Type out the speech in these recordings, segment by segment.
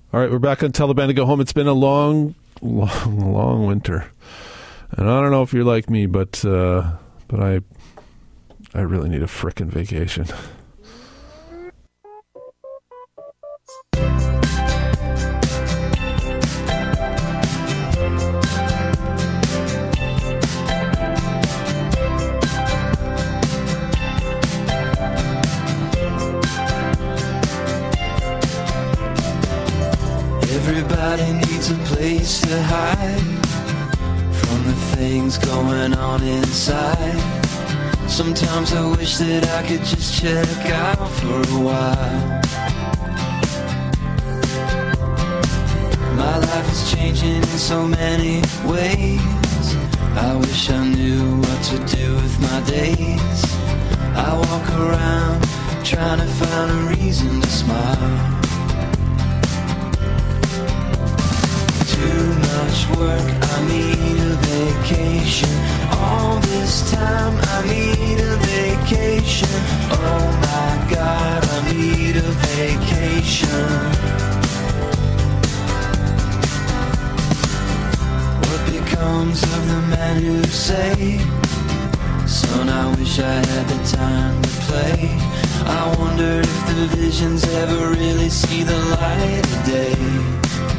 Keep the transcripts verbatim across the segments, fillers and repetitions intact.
All right, we're back on Tell the Band to Go Home. It's been a long, long, long winter. And I don't know if you're like me, but uh, but I I really need a frickin' vacation. Everybody needs a place to hide from the things going on inside. Sometimes I wish that I could just check out for a while. My life is changing in so many ways. I wish I knew what to do with my days. I walk around trying to find a reason to smile. Too much work, I need a vacation. All this time, I need a vacation. Oh my God, I need a vacation. What becomes of the men who say, son, I wish I had the time to play. I wonder if the visions ever really see the light of day.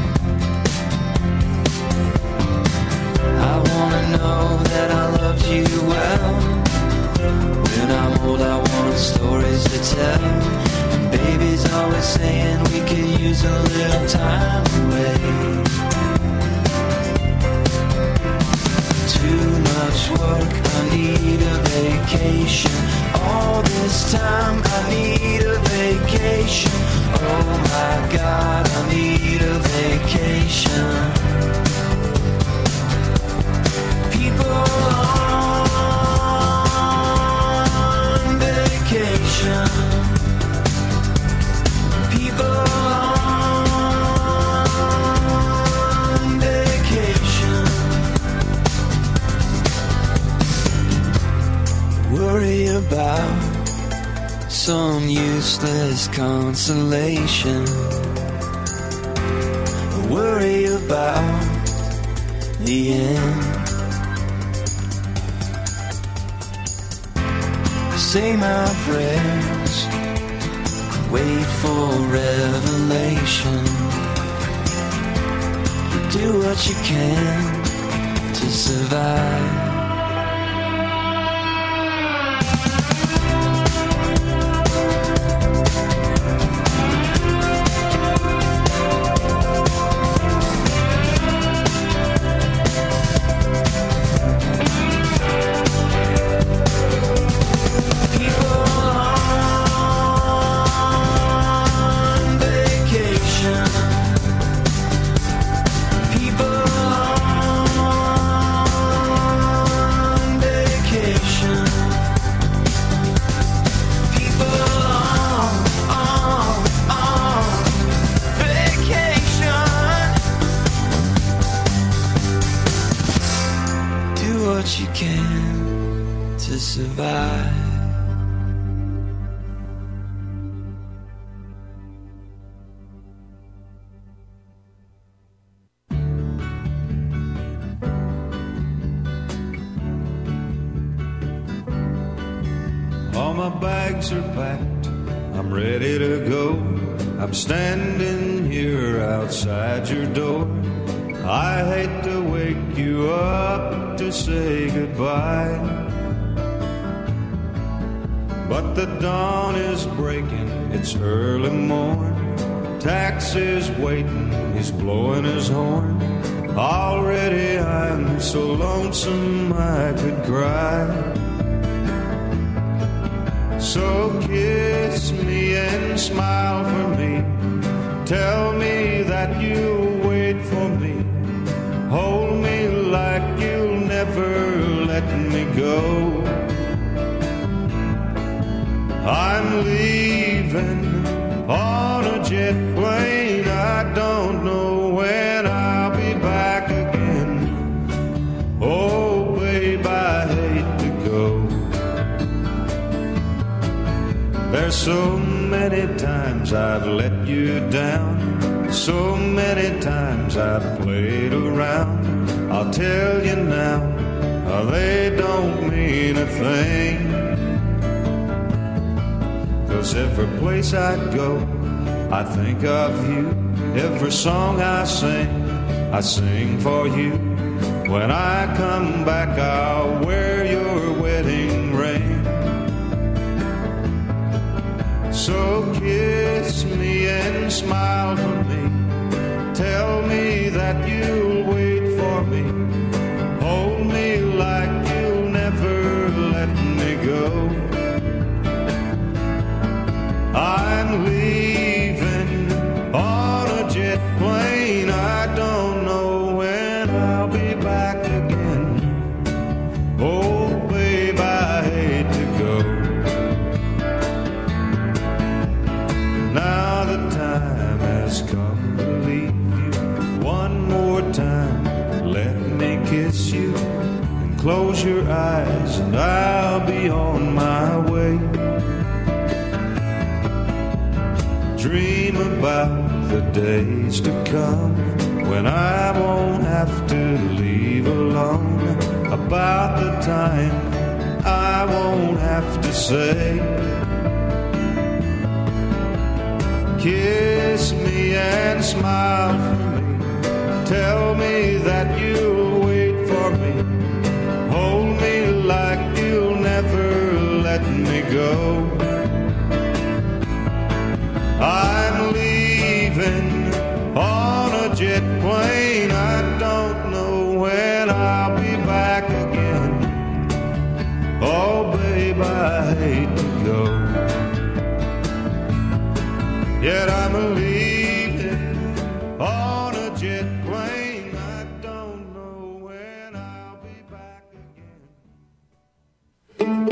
I wanna know that I loved you well. When I'm old I want stories to tell. And baby's always saying we could use a little time away. Too much work, I need a vacation. All this time I need a vacation. Oh my God, I need a vacation. People on vacation. People on vacation. Worry about some useless consolation. Worry about the end. Say my prayers, wait for revelation. Do what you can to survive. All my bags are packed, I'm ready to go. I'm standing here outside your door. I hate to wake you up to say goodbye, but the dawn is breaking, it's early morn. Taxi's waiting, he's blowing his horn. Already I'm so lonesome I could cry. So kiss me and smile for me. Tell me that you'll wait for me. Hold me like you'll never let me go. I'm leaving on a jet plane. I don't know when I'll be back again. Oh, babe, I hate to go. There's so many times I've let you down. So many times I've played around, I'll tell you now, uh, they don't mean a thing. 'Cause every place I go, I think of you. Every song I sing, I sing for you. When I come back, I'll wear your wedding ring. So kiss me and smile for me. Tell me that you'll wait for me. Hold me like you'll never let me go. I'm leaving on a jet plane. I don't know when I'll be back again. Oh, babe, I hate to go. Now the time has come to leave you. One more time, let me kiss you. And close your eyes and I'll be on my way. Dream about the days to come when I won't have to leave alone. About the time I won't have to say, kiss me and smile for me. Tell me that you'll wait for me. Hold me like you'll never let me go. I'm leaving on a jet plane. I don't know when I'll be back again. Oh, babe, I hate to go. Yet I'm leaving on a jet plane. I don't know when I'll be back again.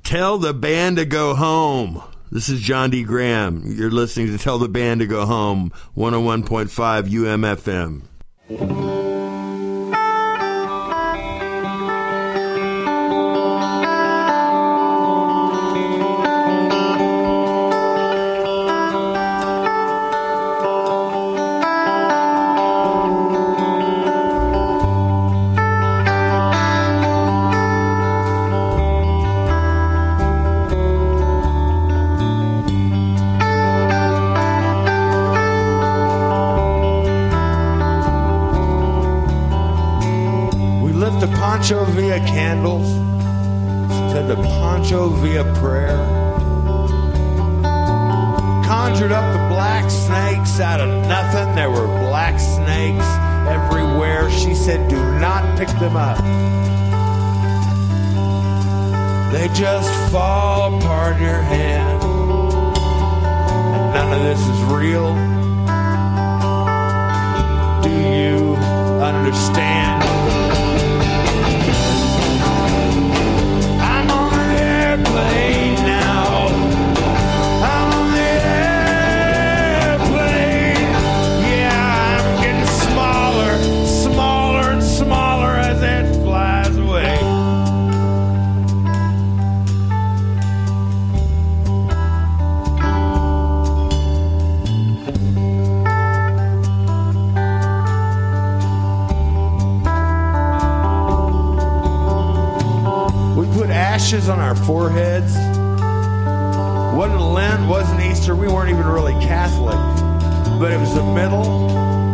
Tell the Band to Go Home. This is John D. Graham. You're listening to Tell the Band to Go Home, one oh one point five U M F M. Poncho via candles, said to Poncho via prayer, conjured up the black snakes out of nothing. There were black snakes everywhere. She said, do not pick them up. They just fall apart in your hand. And none of this is real. Do you understand? Now I'm on the airplane. Yeah, I'm getting smaller, smaller and smaller as it flies away. We put ashes on our foreheads. Wasn't Lent, wasn't Easter. We weren't even really Catholic. But it was the middle,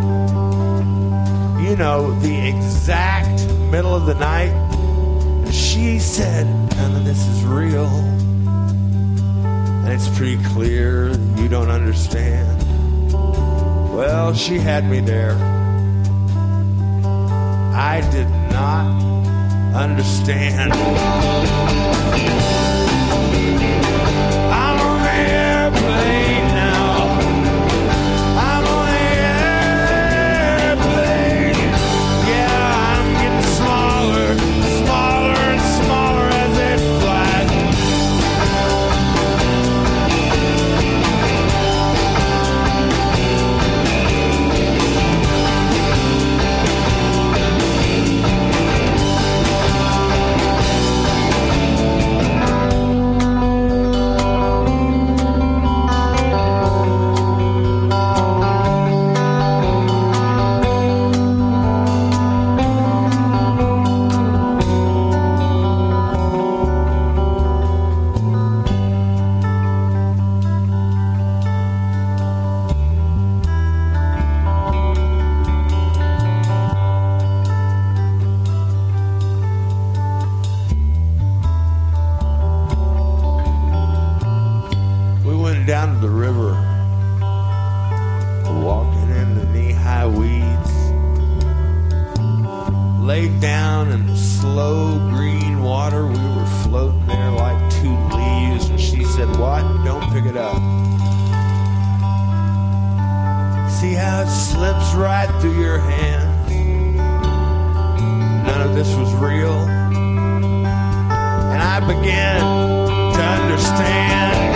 you know, the exact middle of the night. And she said, none of this is real. And it's pretty clear you don't understand. Well, she had me there. I did not understand. I'm on the airplane now. I'm on the airplane. Yeah, I'm getting smaller, smaller and smaller as it flies. Down to the river, walking in the knee-high weeds, laid down in the slow green water. We were floating there like two leaves, and she said, what? Don't pick it up. See how it slips right through your hands? None of this was real. And I began to understand.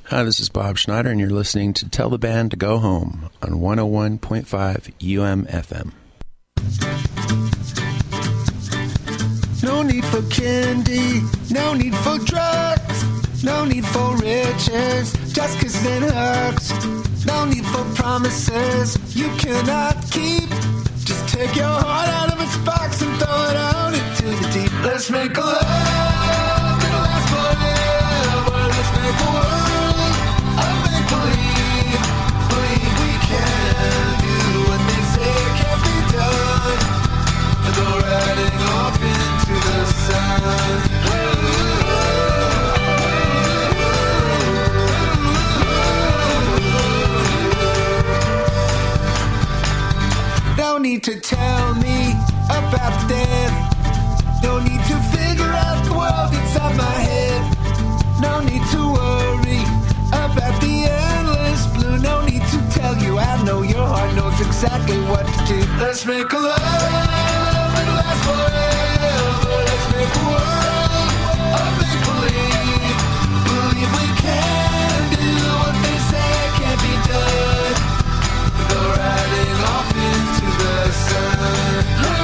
Hi, this is Bob Schneider, and you're listening to Tell the Band to Go Home on one oh one point five U M F M. No need for candy, no need for drugs, no need for riches, just kisses and hugs. No need for promises you cannot keep. Just take your heart out of its box and throw it out into the deep. Let's make a love that'll last forever. Let's make a world of make-believe. Believe we can do what they say can't be done. And go riding off into the sun. No need to tell me about death. No need to figure out the world inside my head. No need to worry about the endless blue. No need to tell you I know your heart knows exactly what to do. Let's make a love that'll last forever. Let's make a world of make-believe. Believe we can do what they say can't be done. Go riding off into the sun.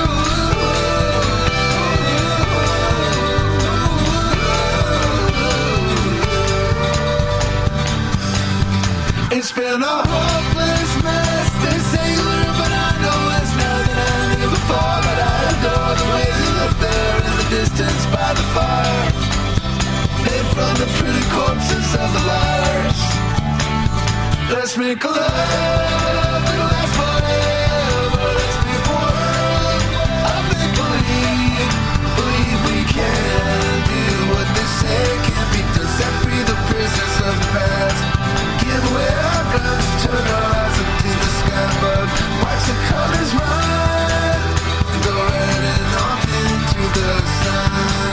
It's been a hopeless mess, they say you live, but I know it's now than I knew before. But I adore the way you look there in the distance by the fire, hid from the pretty corpses of the liars. Let's make a love that'll last forever. Let's make a world of make-believe. Believe we can do what they say can't be done. Set free the prisoners of the past. Give away our guns, turn our eyes up to the sky above. Watch the colors run, go riding off into the sun.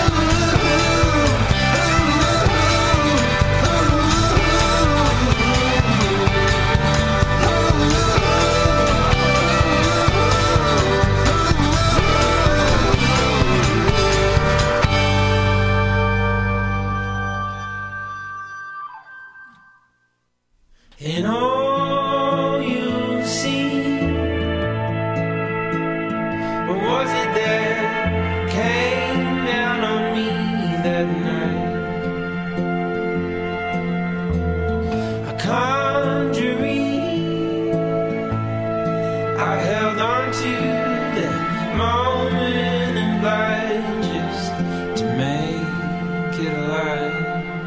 In all you've seen, what was it that came down on me that night? A conjuring, I held on to that moment in light just to make it alive.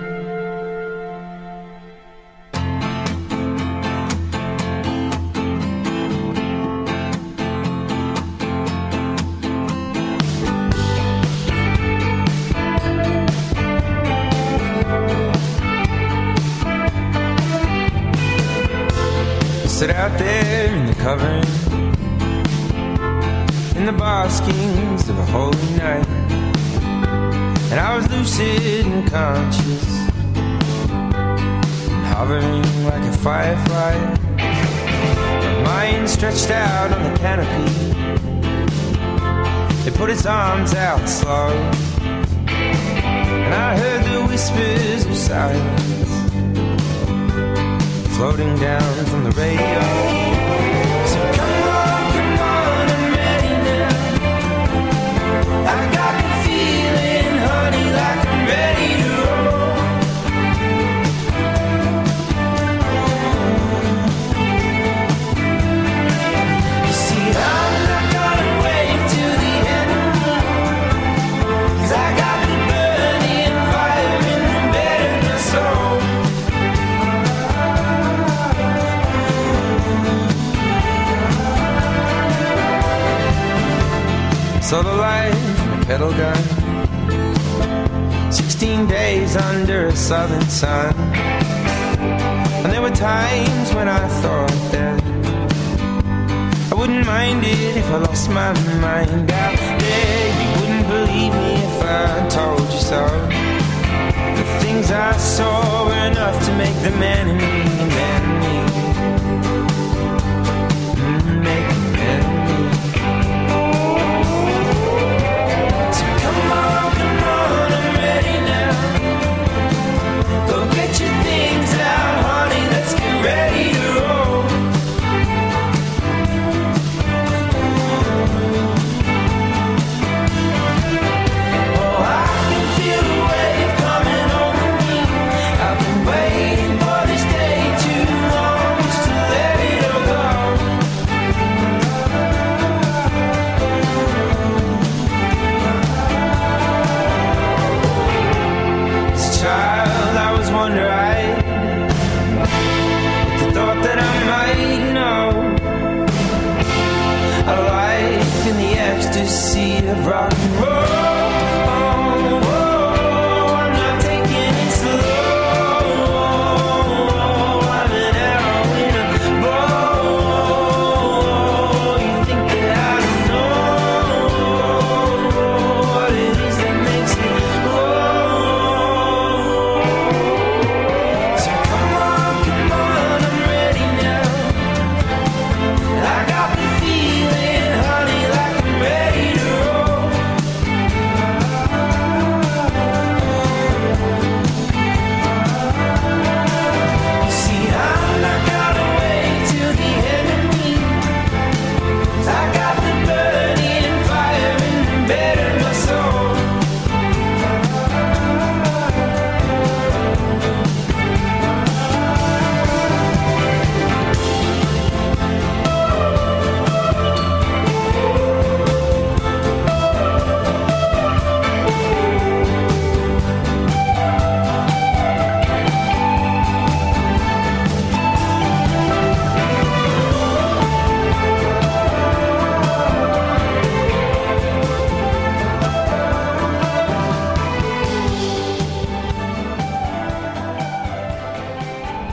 Stood out there in the covering, in the baskings of a holy night, and I was lucid and conscious, and hovering like a firefly. My mind stretched out on the canopy, it put its arms out slow, and I heard the whispers of silence floating down from the radio. So come on, come on, I'm ready now. I got the feeling, honey, like I'm ready to roll. You see, I'm not gonna wait till the end, 'cause I got the burning fire in the bed of my soul. So the life in a pedal gun, sixteen days under a southern sun. And there were times when I thought that I wouldn't mind it if I lost my mind out there. You wouldn't believe me if I told you so. The things I saw were enough to make the man in me a man in me. Mm, make a man in me. So come on, come on, I'm ready now. Go get your things.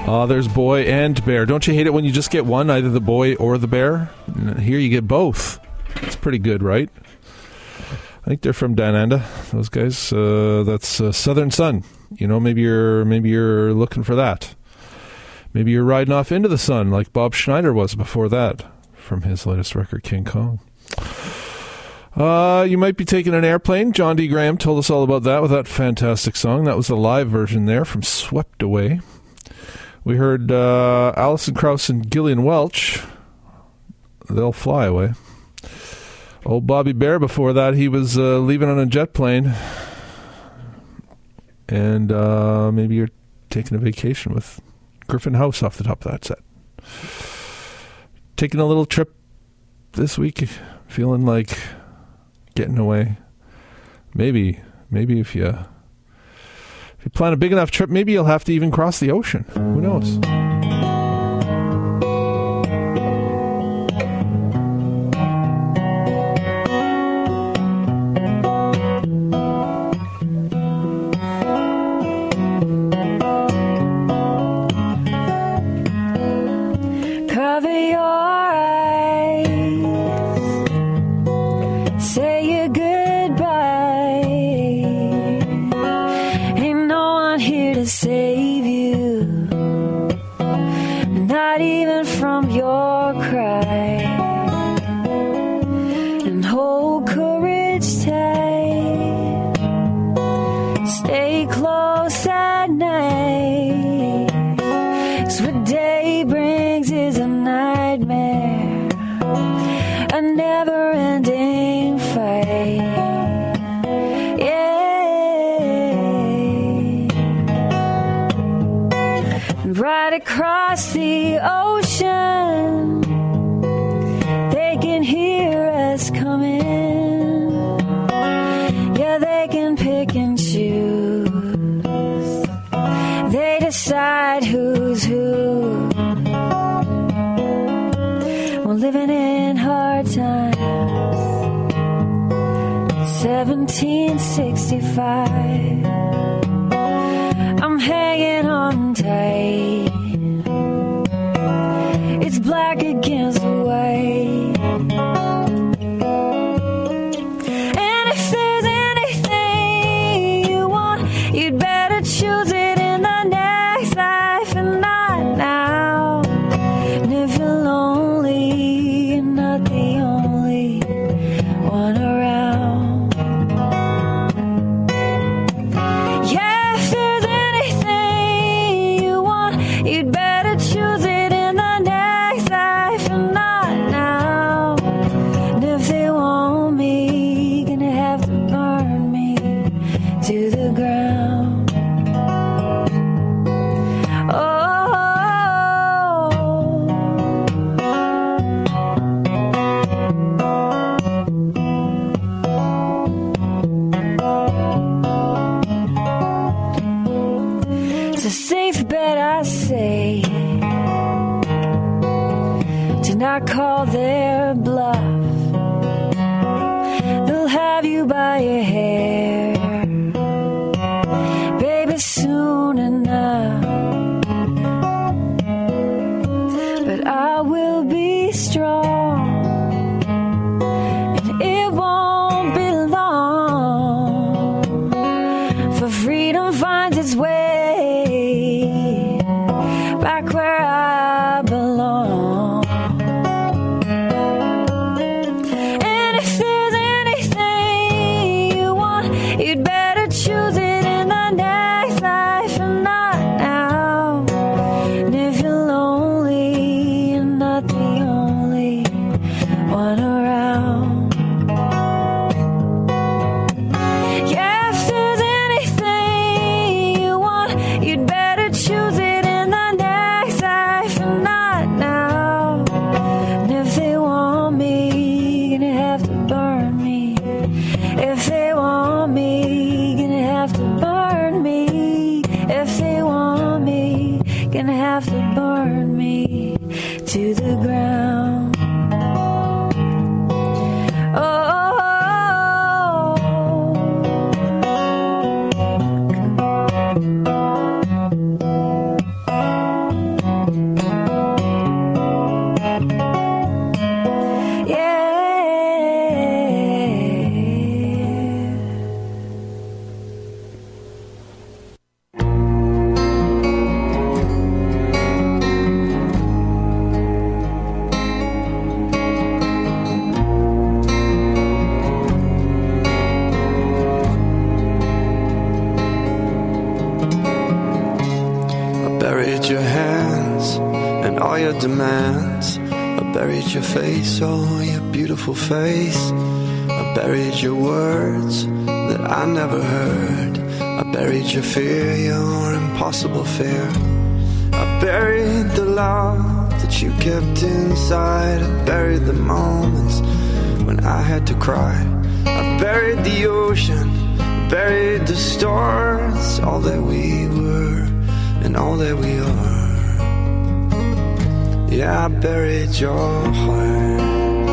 Uh, there's boy and bear. Don't you hate it when you just get one, either the boy or the bear? Here you get both. It's pretty good, right? I think they're from Dananda, those guys. Uh, that's uh, Southern Sun. You know, maybe you're maybe you're looking for that. Maybe you're riding off into the sun like Bob Schneider was before that from his latest record, King Kong. Uh, you might be taking an airplane. John D. Graham told us all about that with that fantastic song. That was the live version there from Swept Away. We heard uh, Alison Krauss and Gillian Welch. They'll Fly Away. Old Bobby Bear before that, he was uh, leaving on a jet plane. And uh, maybe you're taking a vacation with Griffin House off the top of that set. Taking a little trip this week, feeling like getting away. Maybe, maybe if you if you plan a big enough trip, maybe you'll have to even cross the ocean. Who knows? Across the ocean, they can hear us coming. Yeah, they can pick and choose. They decide who's who. We're living in hard times. seventeen sixty-five. I'm hanging on tight. It's black against white. And if there's anything you want, you'd better choose it in the next life and not now. And if you're lonely, you're not the only one around. Yeah, if there's anything you want, you'd better choose it. Not call their bluff. They'll have you by your hair, baby, soon enough. But I will be strong, and it won't be long for freedom finds its way back where I belong. your demands. I buried your face, oh, your beautiful face. I buried your words that I never heard. I buried your fear, your impossible fear. I buried the love that you kept inside. I buried the moments when I had to cry. I buried the ocean, buried the stars, all that we were and all that we are. Yeah, I buried your heart.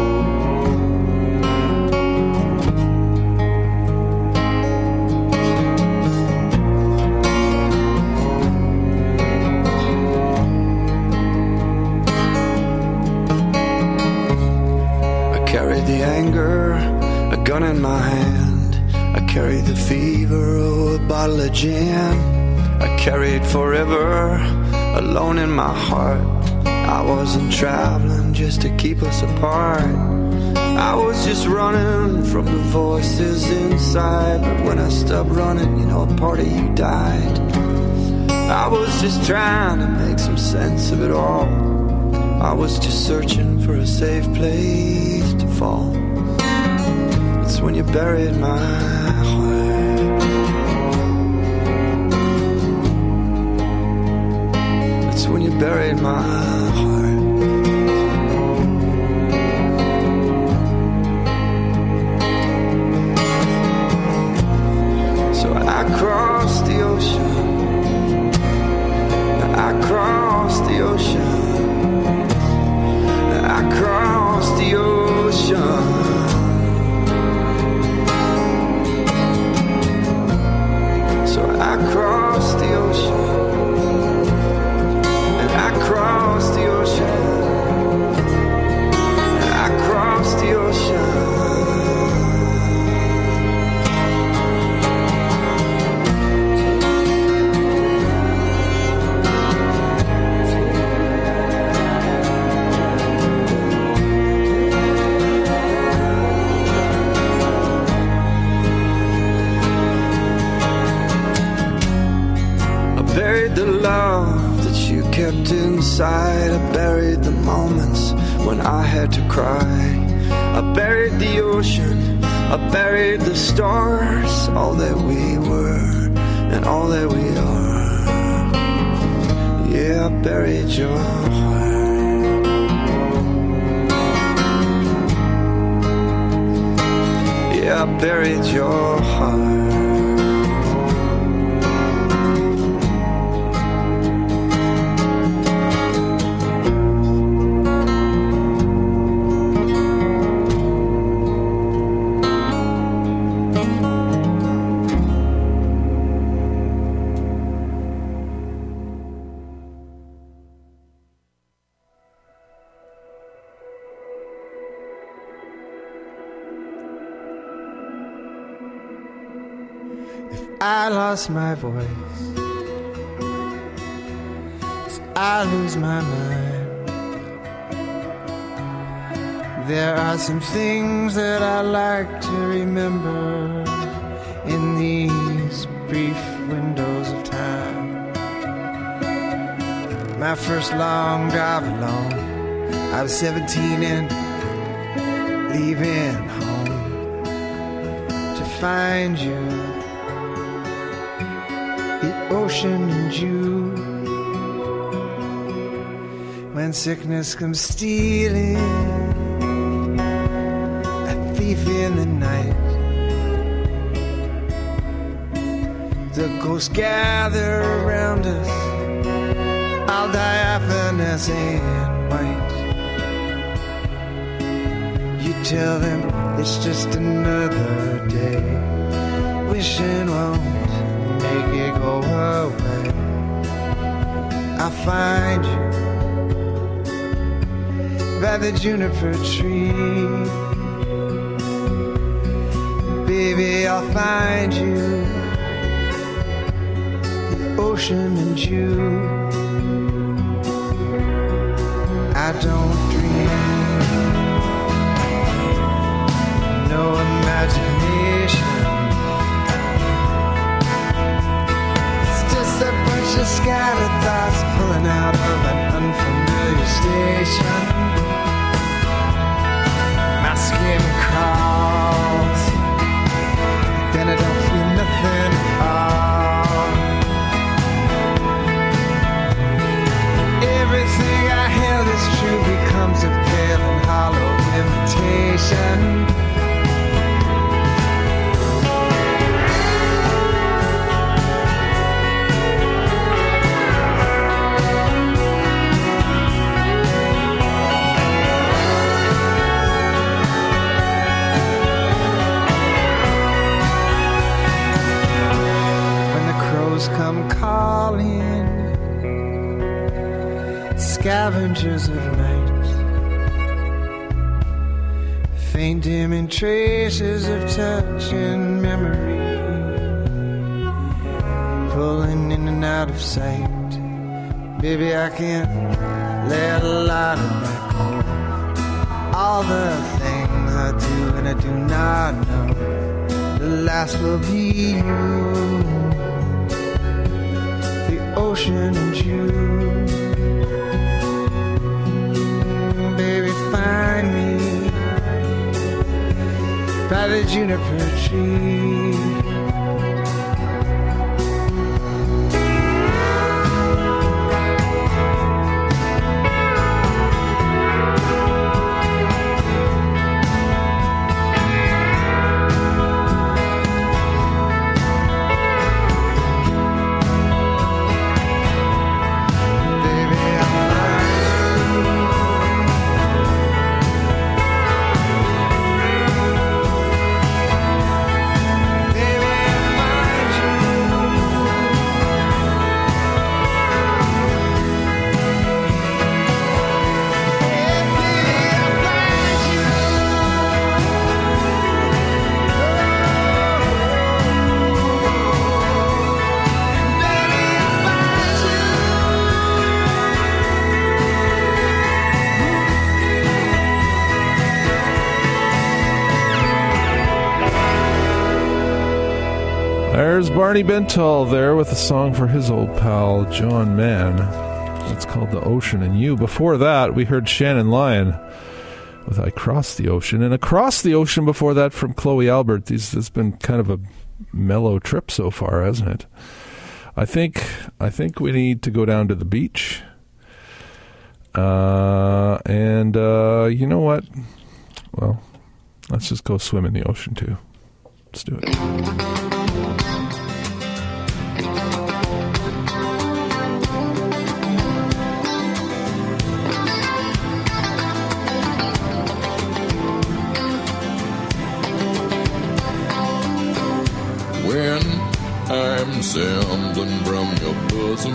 The anger, a gun in my hand. I carried the fever, oh, a bottle of gin. I carried forever, alone in my heart. I wasn't traveling just to keep us apart. I was just running from the voices inside. But when I stopped running, you know, a part of you died. I was just trying to make some sense of it all. I was just searching for a safe place to fall. It's when you buried my heart. It's when you buried my heart. So I crossed the ocean. I crossed the ocean. I crossed the ocean. So I crossed the ocean. And I crossed the ocean. And I crossed the ocean. The love that you kept inside. I buried the moments when I had to cry. I buried the ocean, I buried the stars, all that we were and all that we are. Yeah, I buried your heart. Yeah, I buried your heart. I lost my voice, I lose my mind. There are some things that I like to remember in these brief windows of time. My first long drive alone, I was seventeen and leaving home to find you. The ocean and you. When sickness comes stealing, a thief in the night, the ghosts gather around us, all diaphanous and white. You tell them it's just another day, wishing won't make it go away. I find you by the juniper tree. Baby, I'll find you, the ocean and you. I don't dream, no imagination. It's just a bunch of scattered thoughts pulling out of an unfamiliar station. My skin crawls, then I don't feel nothing at all. Everything I held is true becomes a pale and hollow imitation. Come calling, scavengers of night, faint dimming traces of touch and memory, pulling in and out of sight. Baby, I can't let a lot of that go. All the things I do and I do not know, the last will be you, ocean and you. Baby, find me by the juniper tree. There's Barney Bentall there with a song for his old pal, John Mann. It's called The Ocean and You. Before that, we heard Shannon Lyon with I Crossed the Ocean. And Across the Ocean before that from Chloe Albert. This has been kind of a mellow trip so far, hasn't it? I think I think we need to go down to the beach. Uh, and uh, you know what? Well, let's just go swim in the ocean too. Let's do it. I'm sampling from your bosom.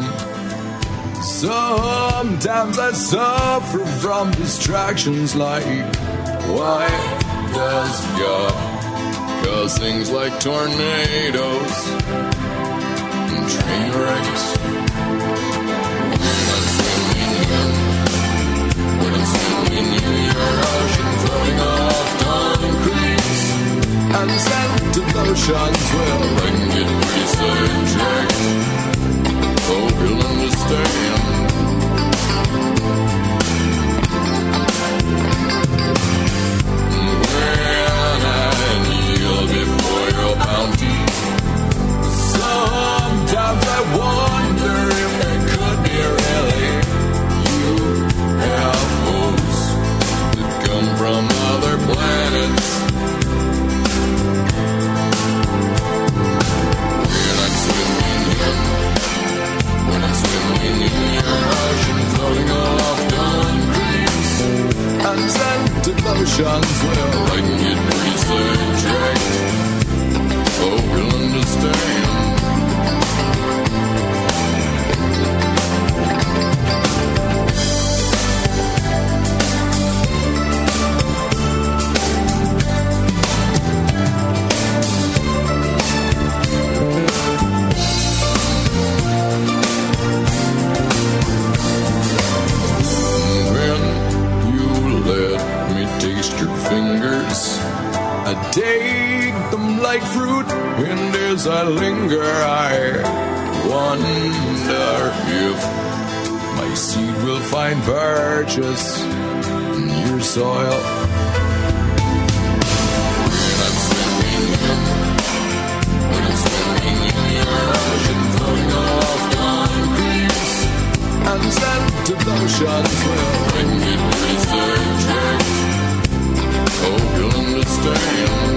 Sometimes I suffer from distractions like why does God cause things like tornadoes and train wrecks? When I'm swimming in, when I'm swimming in your ocean, floating off concrete and sent to oceans where I can get pretty sidetracked. Hope you'll understand. When I kneel before your bounty, sometimes I wonder if it could be really you have hopes that come from other planets. In your ocean, floating off concrete and sent to oceans where I can get pretty sidetracked. Hope you'll understand. Take them like fruit, and as I linger, I wonder if my seed will find purchase in your soil. When I'm swimming in, when I'm swimming in your ocean, floating off concrete, and scented lotions will bring me research. Hope you'll understand.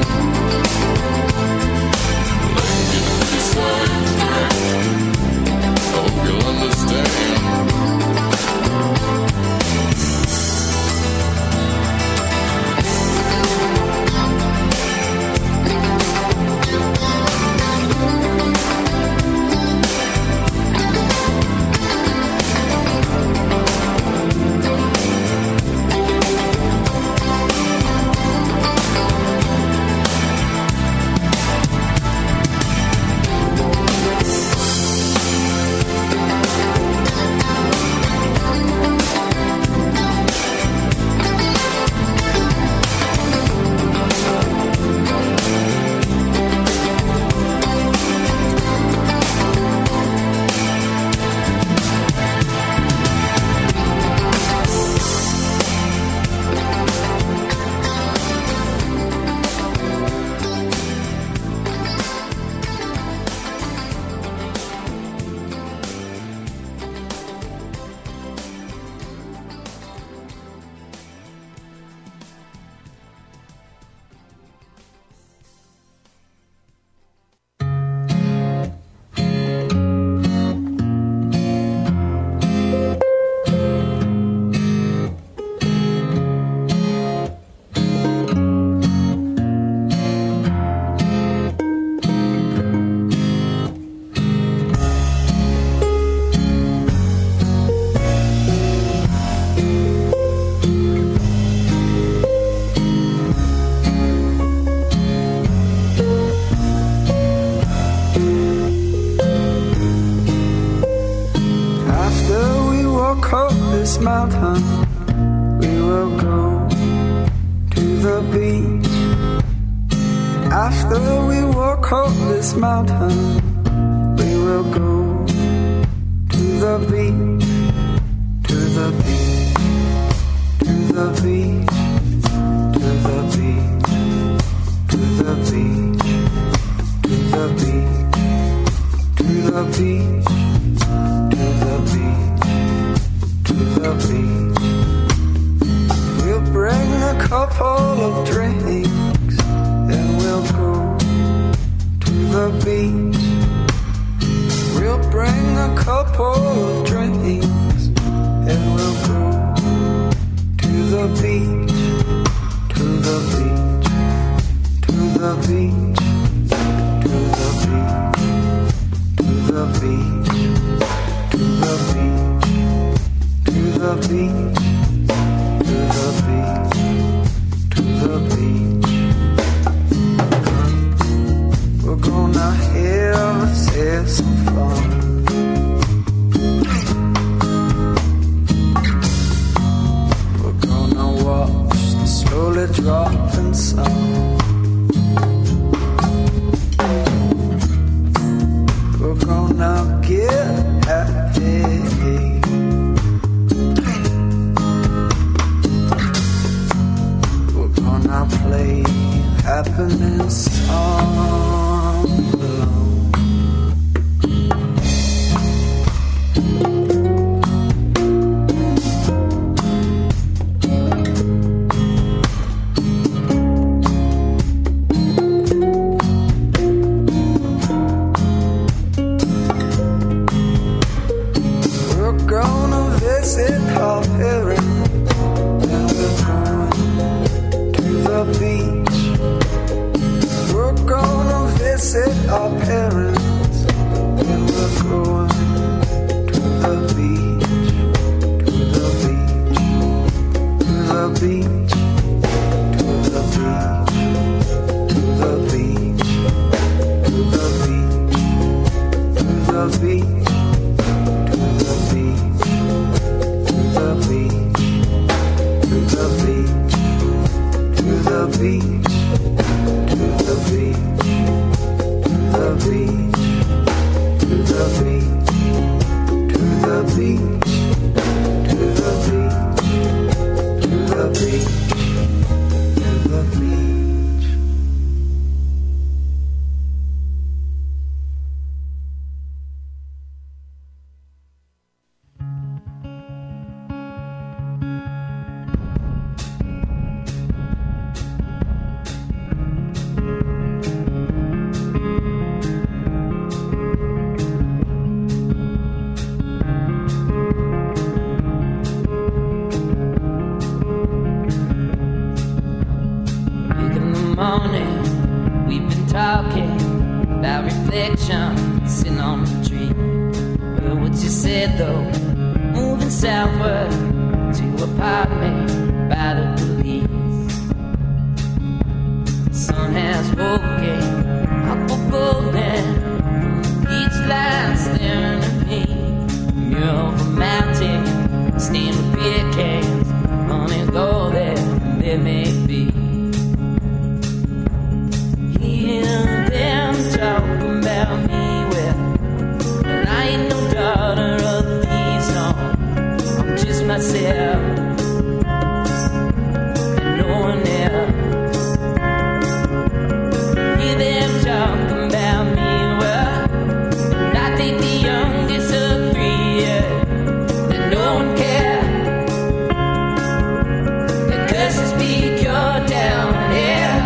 Bring me research. Hope you'll understand. Mountain, we will go to the beach. After we walk up this mountain, we will go to the beach, to the beach, to the beach, to the beach, to the beach, to the beach, to the beach, to the beach. To the beach. We'll bring a couple of drinks and we'll go to the beach. We'll bring a couple of drinks and we'll go to the beach, to the beach, to the beach, to the beach, to the beach, to the beach. To the beach, to the beach, to the beach. We're gonna have some fun. We're gonna watch the slowly dropping sun. We're gonna get happy. I play happiness song alone. We're gonna visit our parents and we're going to the beach. We're gonna visit our parents and we're going to the beach, to the beach, to the beach, to the beach, to the beach, to the beach, to the beach, to the beach, to the beach, to the beach. To the beach, to the beach, to the beach, to the beach, to the beach, said though, moving southward to apartment by the police. Sun has woken up a golden each line staring at me. Mural of a mountain, stained with beer cans, honey go there, there may be. Hear them talking about me, well, well I ain't no daughter of thieves, no, I'm just myself, and no one else. Hear them talking about me, well, and I think the youngest of three, yeah, that no one cares, the curses be cured down here.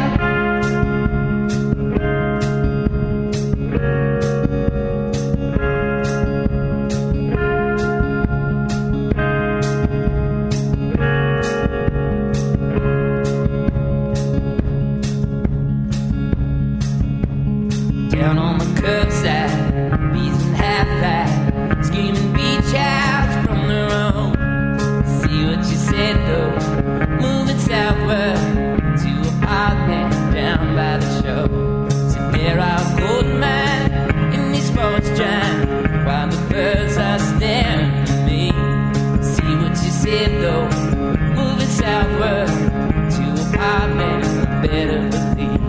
Down on the curbside, bees in half light, screaming beach house from the road. See what you said though, moving southward to apartment down by the show. So there are gold mine in these sports giant, while the birds are staring at me. See what you said though, moving southward to apartment, better believe.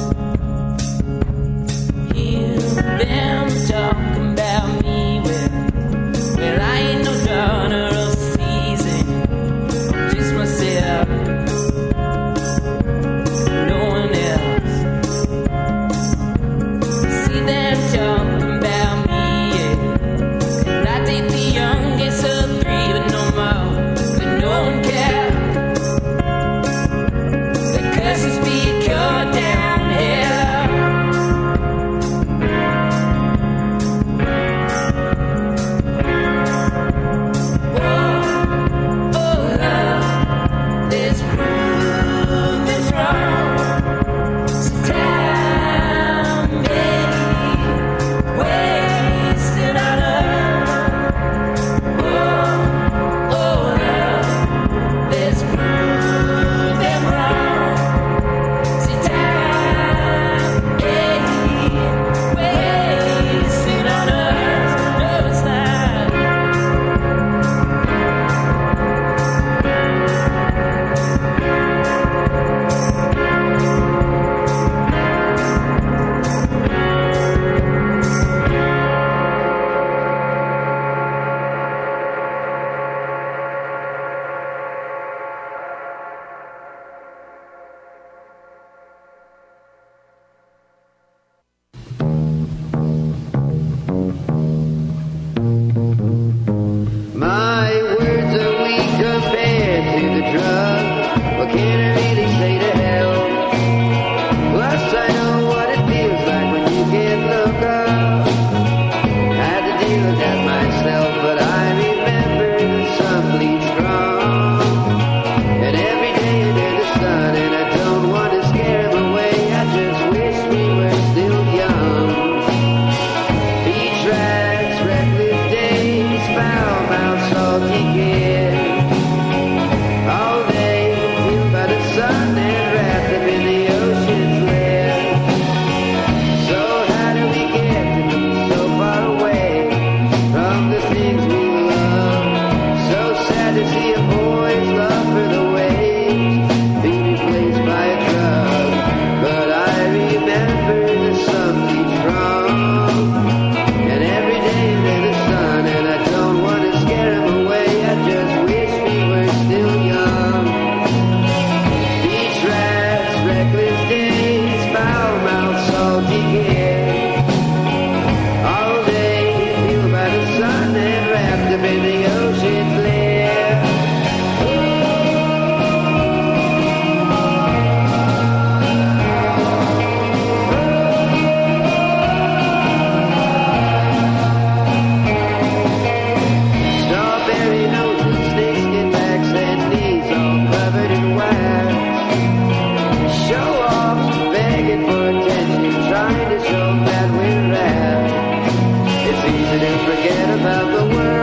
Them talking about me, where, where I ain't no daughter of season, I'm just myself, no one else. See them talking about me, yeah, and I think the youngest of three, but no more, but no one cares. The curses be cured down here. Trying to show that we're rare. It's easy to forget about the world.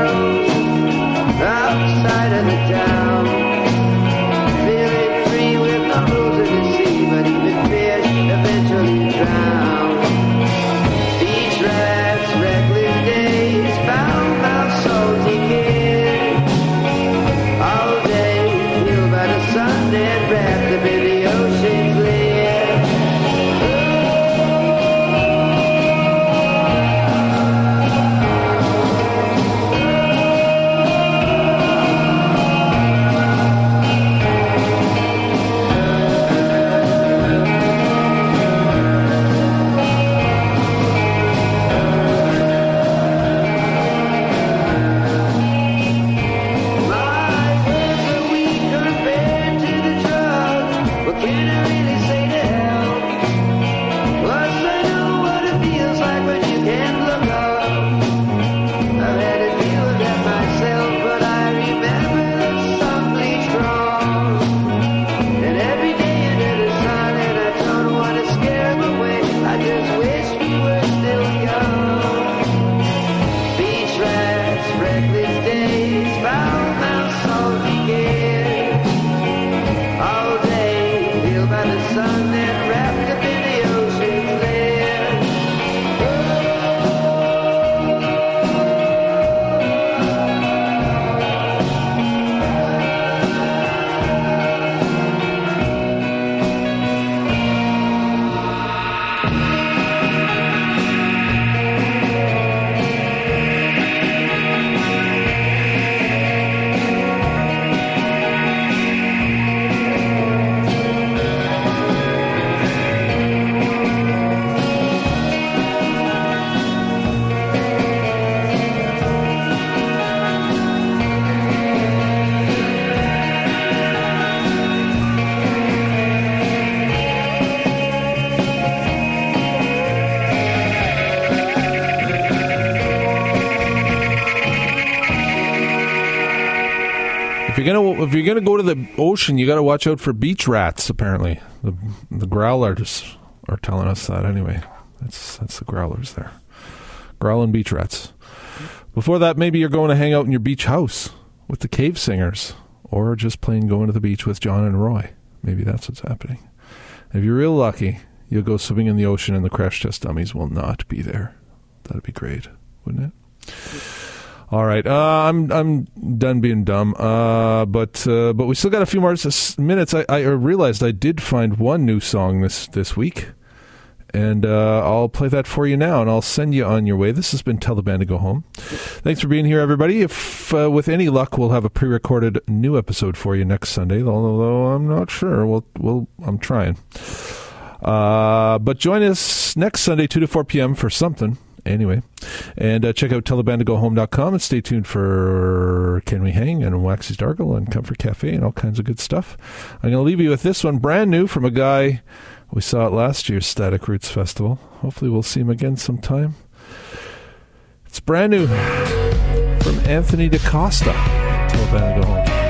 If you're gonna if you're gonna go to the ocean, you got to watch out for beach rats. Apparently, the the growlers are telling us that. Anyway, that's that's the growlers there, growling beach rats. Before that, maybe you're going to hang out in your beach house with the Cave Singers, or just plain going to the beach with John and Roy. Maybe that's what's happening. If you're real lucky, you'll go swimming in the ocean and the Crash Test Dummies will not be there. That'd be great, wouldn't it? All right, uh, I'm I'm done being dumb, uh, but uh, but we still got a few more minutes. I, I realized I did find one new song this, this week, and uh, I'll play that for you now, and I'll send you on your way. This has been Tell the Band to Go Home. Thanks for being here, everybody. If uh, with any luck, we'll have a pre-recorded new episode for you next Sunday, although I'm not sure. We'll, we'll I'm trying. Uh, but join us next Sunday, two to four p.m. for something. Anyway, and uh, check out tell the band to go home dot com and stay tuned for Can We Hang and Waxy's Dargle and Comfort Cafe and all kinds of good stuff. I'm going to leave you with this one, brand new from a guy we saw at last year's Static Roots Festival. Hopefully we'll see him again sometime. It's brand new from Anthony DaCosta. Tell the band to go home.